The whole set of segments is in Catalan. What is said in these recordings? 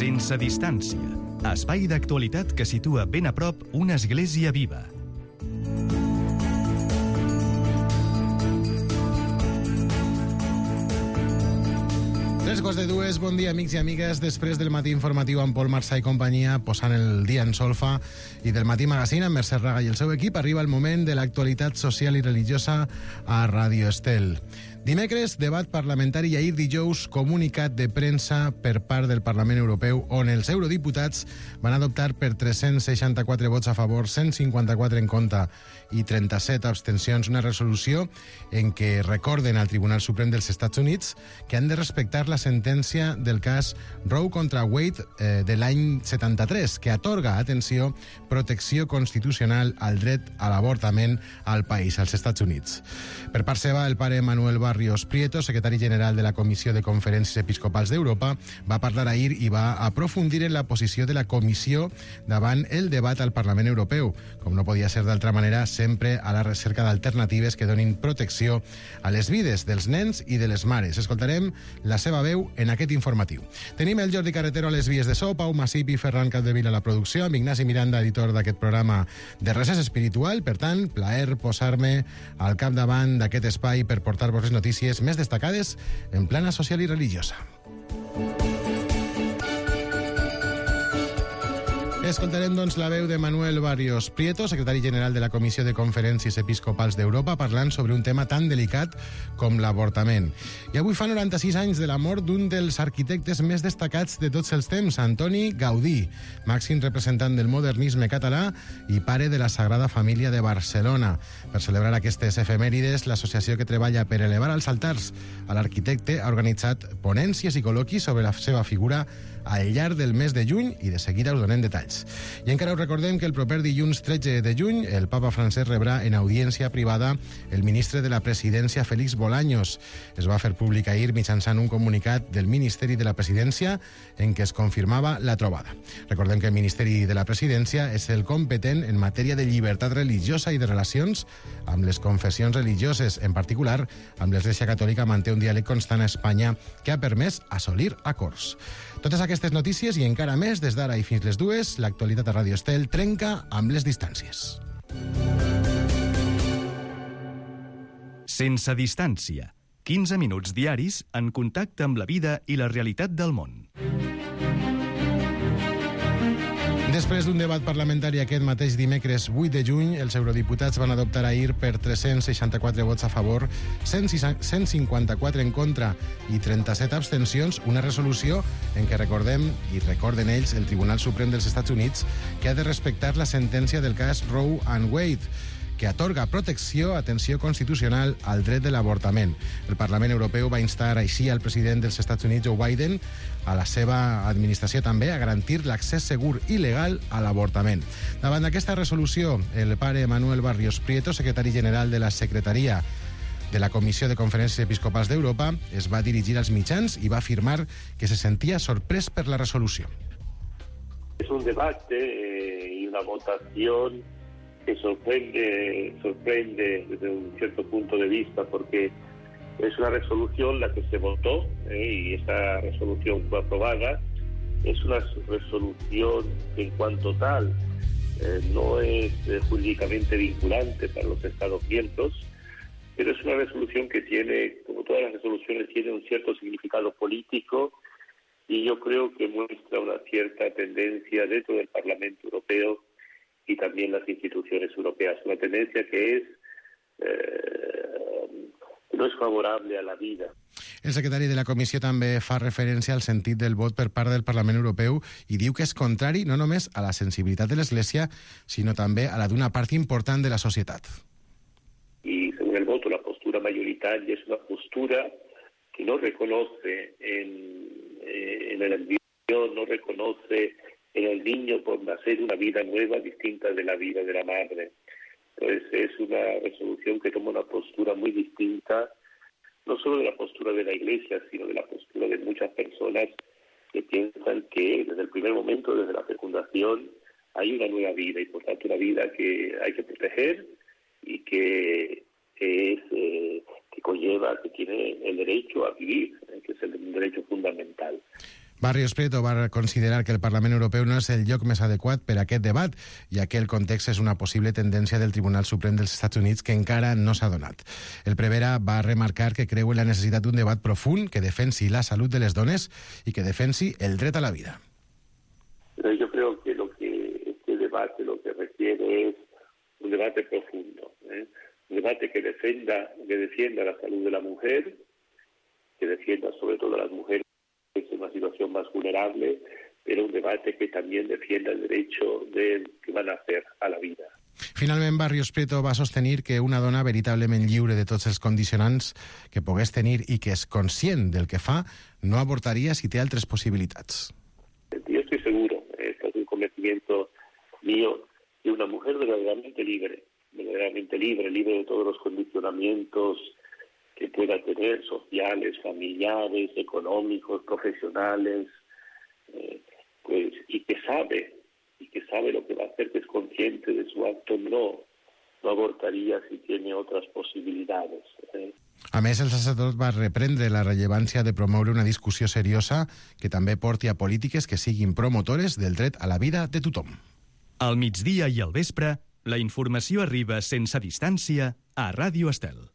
Sense distància. Espai d'actualitat que situa ben a prop una església viva. Tres quarts de dues, bon dia amics i amigues. Després del matí informatiu amb Pol Marsà i companyia, posant el dia en solfa, i del Matí Magazine amb Mercè Raga i el seu equip, arriba el moment de l'actualitat social i religiosa a Radio Estel. Dimecres, debat parlamentari i ahir dijous, comunicat de premsa per part del Parlament Europeu on els eurodiputats van adoptar per 364 vots a favor, 154 en contra i 37 abstencions una resolució en què recorden al Tribunal Suprem dels Estats Units que han de respectar la sentència del cas Roe contra Wade de l'any 73, que atorga, atenció, protecció constitucional al dret a l'avortament al país, als Estats Units. Per part seva, el pare Manuel Barrios Prieto, secretari general de la Comissió de Conferències Episcopals d'Europa, va parlar ahir i va aprofundir en la posició de la Comissió davant el debat al Parlament Europeu. Com no podia ser d'altra manera, sempre a la recerca d'alternatives que donin protecció a les vides dels nens i de les mares. Escoltarem la seva veu en aquest informatiu. Tenim el Jordi Carretero a les vies de so, Pau Masip i Ferran Capdevila a la producció, amb Ignasi Miranda, editor d'aquest programa de Recés Espiritual. Per tant, plaer posar-me al capdavant d'aquest espai per portar-vos les notícies més destacades en plana social i religiosa. Escoltarem, doncs, la veu de Manuel Barrios Prieto, secretari general de la Comissió de Conferències Episcopals d'Europa, parlant sobre un tema tan delicat com l'avortament. I avui fa 96 anys de la mort d'un dels arquitectes més destacats de tots els temps, Antoni Gaudí, màxim representant del modernisme català i pare de la Sagrada Família de Barcelona. Per celebrar aquestes efemèrides, l'associació que treballa per elevar als altars a l'arquitecte ha organitzat ponències i col·loquis sobre la seva figura al llarg del mes de juny i de seguida us donem detalls. I encara us recordem que el proper dilluns 13 de juny el papa francès rebrà en audiència privada el ministre de la Presidència, Félix Bolaños. Es va fer públic ahir mitjançant un comunicat del Ministeri de la Presidència en què es confirmava la trobada. Recordem que el Ministeri de la Presidència és el competent en matèria de llibertat religiosa i de relacions amb les confessions religioses. En particular, amb l'Església Catòlica manté un diàleg constant a Espanya que ha permès assolir acords. Totes aquestes notícies i encara més des d'ara i fins les 2, l'actualitat a Radio Estel trenca amb les distàncies. Sense distància. 15 minuts diaris en contacte amb la vida i la realitat del món. Després d'un debat parlamentari aquest mateix dimecres 8 de juny, els eurodiputats van adoptar ahir per 364 vots a favor, 154 en contra i 37 abstencions una resolució en què recordem, i recorden ells, el Tribunal Suprem dels Estats Units, que ha de respectar la sentència del cas Roe and Wade, que atorga protecció, atenció constitucional al dret de l'avortament. El Parlament Europeu va instar així al president dels Estats Units, Joe Biden, a la seva administració també, a garantir l'accés segur i legal a l'avortament. Davant d'aquesta resolució, el pare Manuel Barrios Prieto, secretari general de la Secretaria de la Comissió de Conferències Episcopals d'Europa, es va dirigir als mitjans i va afirmar que se sentia sorprès per la resolució. Es un debate y una votación que sorprende desde un cierto punto de vista, porque es una resolución la que se votó y esa resolución fue aprobada. Es una resolución que en cuanto tal no es jurídicamente vinculante para los Estados miembros, pero es una resolución que tiene, como todas las resoluciones, tiene un cierto significado político y yo creo que muestra una cierta tendencia dentro del Parlamento Europeo y también las instituciones europeas. Una tendencia que no es favorable a la vida. El secretari de la Comissió també fa referència al sentit del vot per part del Parlament Europeu i diu que és contrari no només a la sensibilitat de l'Església, sinó també a la d'una part important de la societat. Y según el voto, la postura mayoritaria es una postura que no reconoce en el embrión, no reconoce en el niño por nacer una vida nueva distinta de la vida de la madre. Entonces es una resolución que toma una postura muy distinta, no solo de la postura de la Iglesia, sino de la postura de muchas personas que piensan que desde el primer momento, desde la fecundación, hay una nueva vida y por tanto una vida que hay que proteger y que conlleva, que tiene el derecho a vivir, que es el derecho fundamental. Barrios Prieto va considerar que el Parlament Europeu no és el lloc més adequat per a aquest debat, ja que el context és una possible tendència del Tribunal Suprem dels Estats Units que encara no s'ha donat. El prevere va remarcar que creu en la necessitat d'un debat profund que defensi la salut de les dones i que defensi el dret a la vida. Yo creo que este debate lo que requiere es un debate profundo, un debate que defienda la salud de la mujer, que defienda sobre todo a las mujeres en una situación más vulnerable, pero un debate que también defienda el derecho de que van a hacer a la vida. Finalment, Barrios Prieto va sostenir que una dona veritablement lliure de tots els condicionants que pogués tenir i que és conscient del que fa, no avortaria si té altres possibilitats. Yo estoy seguro, esto es un convencimiento mío, de una mujer verdaderamente libre de todos los condicionamientos que pueda tener, sociales, familiares, económicos, profesionales, y que sabe lo que va a hacer, que es consciente de su acto, no abortaría si tiene otras posibilidades. A més, el sacerdot va reprendre la rellevància de promoure una discussió seriosa que també porti a polítiques que siguin promotores del dret a la vida de tothom. Al migdia i al vespre, la informació arriba sense distància a Ràdio Estel.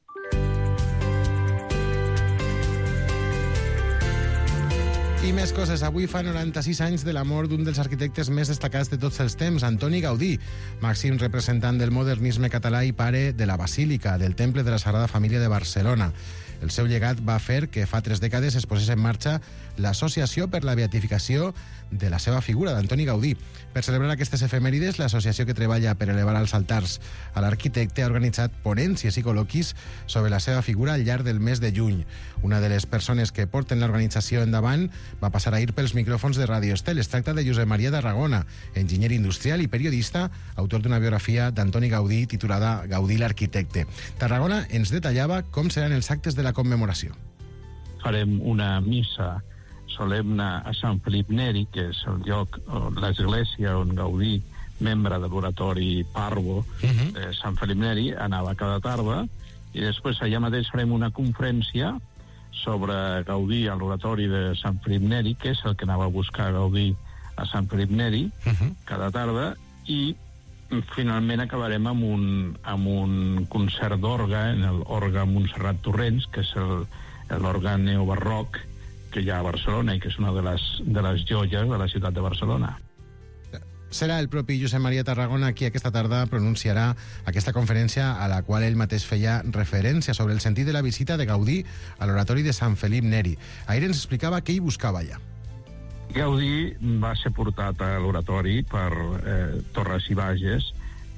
I més coses. Avui fa 96 anys de la mort d'un dels arquitectes més destacats de tots els temps, Antoni Gaudí, màxim representant del modernisme català i pare de la Basílica, del Temple de la Sagrada Família de Barcelona. El seu llegat va fer que fa 3 dècades es posés en marxa l'Associació per la Beatificació de la seva figura, d'Antoni Gaudí. Per celebrar aquestes efemèrides, l'associació que treballa per elevar als altars a l'arquitecte ha organitzat ponències i col·loquis sobre la seva figura al llarg del mes de juny. Una de les persones que porten l'organització endavant va passar ahir pels micròfons de Ràdio Estel. Es tracta de Josep Maria Tarragona, enginyer industrial i periodista, autor d'una biografia d'Antoni Gaudí titulada Gaudí l'arquitecte. Tarragona ens detallava com seran els actes de la commemoració. Farem una missa solemne a Sant Felip Neri, que és el lloc, l'església on Gaudí, membre de l'oratori Parvo de Sant Felip Neri, anava cada tarda, i després allà mateix farem una conferència sobre Gaudí a l'oratori de Sant Felip Neri, que és el que anava a buscar Gaudí a Sant Felip Neri cada tarda, i finalment acabarem amb un concert d'orgue, en l'orgue Montserrat Torrents, que és l'orgue neobarroc que hi ha a Barcelona i que és una de les joies de la ciutat de Barcelona. Serà el propi Josep Maria Tarragona qui aquesta tarda pronunciarà aquesta conferència a la qual ell mateix feia referència sobre el sentit de la visita de Gaudí a l'oratori de Sant Felip Neri. Ahir ens explicava què hi buscava allà. Gaudí va ser portat a l'oratori per Torres i Bages,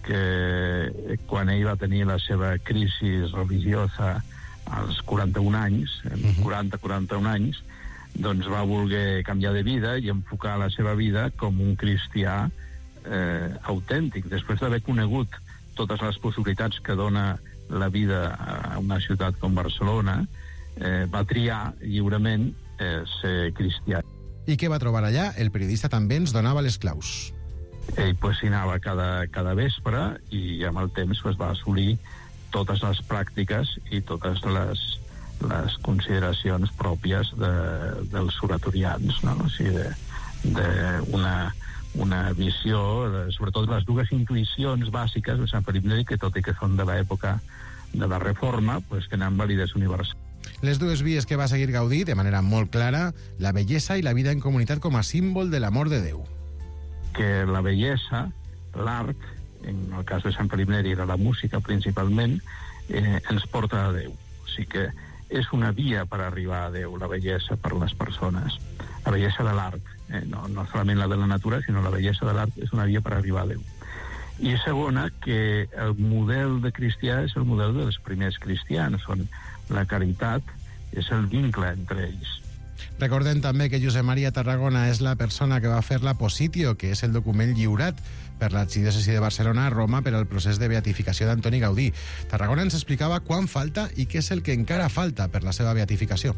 que quan ell va tenir la seva crisi religiosa als 41 anys, 40-41 anys, doncs va voler canviar de vida i enfocar la seva vida com un cristià autèntic. Després d'haver conegut totes les possibilitats que dona la vida a una ciutat com Barcelona, va triar lliurement ser cristià. I què va trobar allà? El periodista també ens donava les claus. Ell s'hi anava cada vespre i amb el temps va assolir totes les pràctiques i totes les consideracions pròpies dels oratorians, no? O sigui, una visió, sobretot les dues intuïcions bàsiques de Sant Felip Neri, que tot i que són de l'època de la Reforma, tenen validesa universal. Les dues vies que va seguir Gaudí, de manera molt clara, la bellesa i la vida en comunitat com a símbol de l'amor de Déu. Que la bellesa, l'art, en el cas de Sant Felip Neri era la música principalment, ens porta a Déu. O sigui que és una via per arribar a Déu, la bellesa per les persones. La bellesa de l'art, no solament la de la natura, sinó la bellesa de l'art és una via per arribar a Déu. I segona, que el model de cristià és el model dels primers cristians, on la caritat és el vincle entre ells. Recordem també que Josep Maria Tarragona és la persona que va fer la Positio, que és el document lliurat per l'arxidiòcesi de Barcelona a Roma per al procés de beatificació d'Antoni Gaudí. Tarragona ens explicava quan falta i què és el que encara falta per la seva beatificació.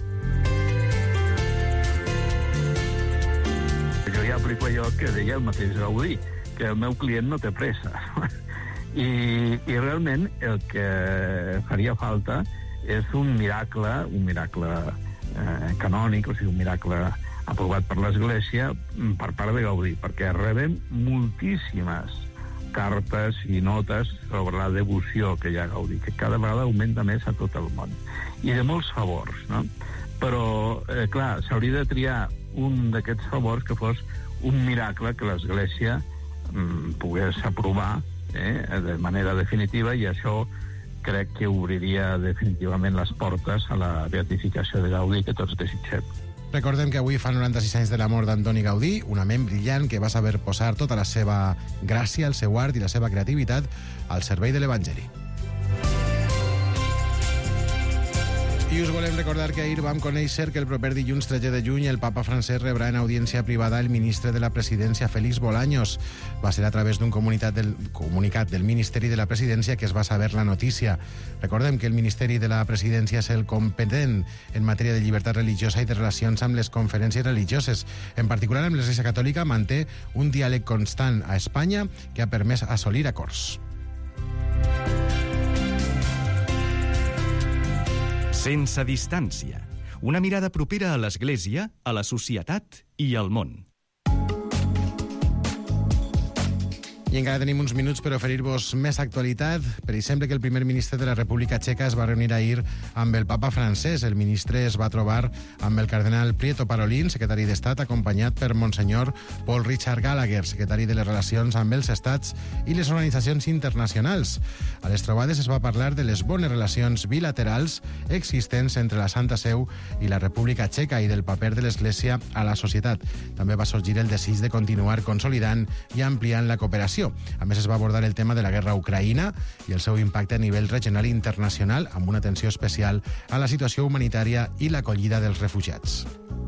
Jo ja aplico allò que deia el mateix Gaudí, que el meu client no té pressa. I realment el que faria falta és un miracle canònic, o sigui, un miracle aprovat per l'Església per part de Gaudí, perquè rebem moltíssimes cartes i notes sobre la devoció que hi ha a Gaudí, que cada vegada augmenta més a tot el món, i de molts favors, no? Però, clar, s'hauria de triar un d'aquests favors que fos un miracle que l'Església pogués aprovar de manera definitiva, i això crec que obriria definitivament les portes a la beatificació de Gaudí que tots desitgem. Recordem que avui fa 96 anys de la mort d'Antoni Gaudí, una ment brillant que va saber posar tota la seva gràcia, el seu art i la seva creativitat al servei de l'Evangeli. I us volem recordar que ahir vam conèixer que el proper dilluns 13 de juny el papa francès rebrà en audiència privada el ministre de la Presidència, Félix Bolaños. Va ser a través d'un comunicat del Ministeri de la Presidència que es va saber la notícia. Recordem que el Ministeri de la Presidència és el competent en matèria de llibertat religiosa i de relacions amb les conferències religioses. En particular, amb l'Església Catòlica manté un diàleg constant a Espanya que ha permès assolir acords. Sense distància. Una mirada propera a l'Església, a la societat i al món. I encara tenim uns minuts per oferir-vos més actualitat. Per exemple, que el primer ministre de la República Txeca es va reunir ahir amb el papa francès. El ministre es va trobar amb el cardenal Prieto Parolin, secretari d'Estat, acompanyat per Monsenyor Paul Richard Gallagher, secretari de les relacions amb els estats i les organitzacions internacionals. A les trobades es va parlar de les bones relacions bilaterals existents entre la Santa Seu i la República Txeca i del paper de l'Església a la societat. També va sorgir el desig de continuar consolidant i ampliant la cooperació. A més, es va abordar el tema de la guerra a Ucraïna i el seu impacte a nivell regional i internacional, amb una atenció especial a la situació humanitària i l'acollida dels refugiats.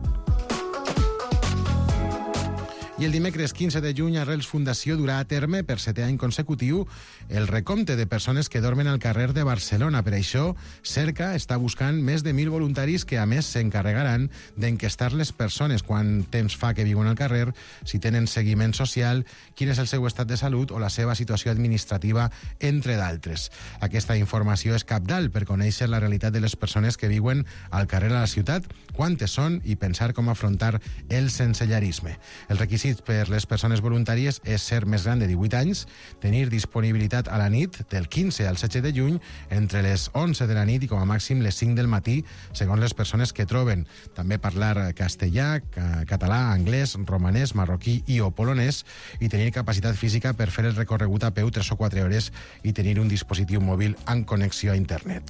I el dimecres 15 de juny, Arrels Fundació durà a terme per 7è any consecutiu el recompte de persones que dormen al carrer de Barcelona. Per això, Cerca està buscant més de 1.000 voluntaris que, a més, s'encarregaran d'enquestar les persones, quant temps fa que viuen al carrer, si tenen seguiment social, quin és el seu estat de salut o la seva situació administrativa, entre d'altres. Aquesta informació és cabdal per conèixer la realitat de les persones que viuen al carrer a la ciutat, quantes són i pensar com afrontar el sensellarisme. El requisit per les persones voluntàries és ser més gran de 18 anys, tenir disponibilitat a la nit del 15 al 16 de juny entre les 11 de la nit i com a màxim les 5 del matí, segons les persones que troben. També parlar castellà, català, anglès, romanès, marroquí i o polonès, i tenir capacitat física per fer el recorregut a peu 3 o 4 hores i tenir un dispositiu mòbil amb connexió a internet.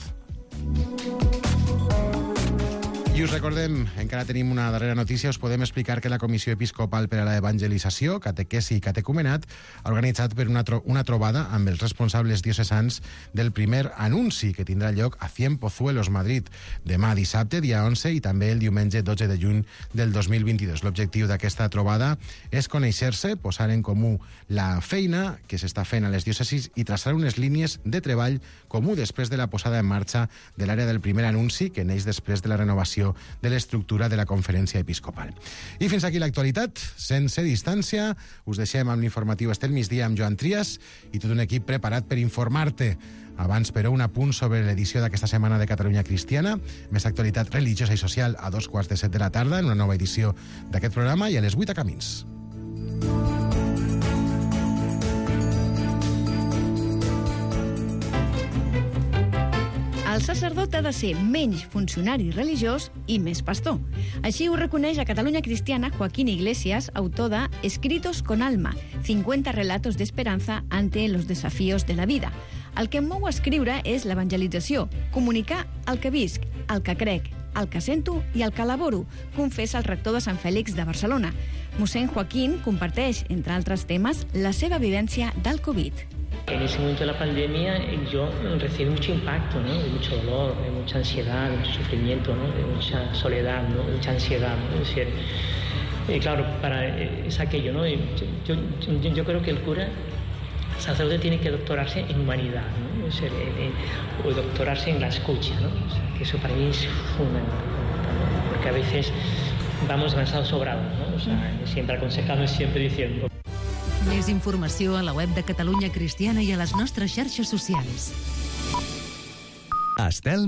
I us recordem, encara tenim una darrera notícia, us podem explicar que la Comissió Episcopal per a la Evangelització, Catequesi i Catecumenat ha organitzat per una trobada amb els responsables diocesans del primer anunci que tindrà lloc a Cienpozuelos, Madrid, demà dissabte, dia 11, i també el diumenge 12 de juny del 2022. L'objectiu d'aquesta trobada és conèixer-se, posar en comú la feina que s'està fent a les diòcesis i traçar unes línies de treball comú després de la posada en marxa de l'àrea del primer anunci, que neix després de la renovació de l'estructura de la conferència episcopal. I fins aquí l'actualitat, sense distància. Us deixem amb l'informatiu Estel Migdia amb Joan Trias i tot un equip preparat per informar-te. Abans, però, un apunt sobre l'edició d'aquesta setmana de Catalunya Cristiana. Més actualitat religiosa i social a 2:15 de la tarda en una nova edició d'aquest programa i a les 8 a Camins. El sacerdot ha de ser menys funcionari religiós i més pastor. Així ho reconeix a Catalunya Cristiana Joaquín Iglesias, autor de Escritos con alma, 50 relatos de esperanza ante los desafíos de la vida. El que em mou a escriure és l'evangelització, comunicar el que visc, el que crec, el que sento i el que elaboro, confessa el rector de Sant Fèlix de Barcelona. Mossèn Joaquín comparteix, entre altres temes, la seva vivència del Covid. En ese momento de la pandemia yo recibí mucho impacto, ¿no? De mucho dolor, de mucha ansiedad, de mucho sufrimiento, ¿no? De mucha soledad, ¿no? De mucha ansiedad, ¿no? Es decir, claro, es aquello, ¿no? Yo creo que el cura, el sacerdote, tiene que doctorarse en humanidad, ¿no? Es decir, o doctorarse en la escucha, ¿no? O sea, que eso para mí es fundamental, ¿no? Porque a veces vamos demasiado sobrados, ¿no? O sea, siempre aconsejando, siempre diciendo. Més informació a la web de Catalunya Cristiana i a les nostres xarxes socials. Estel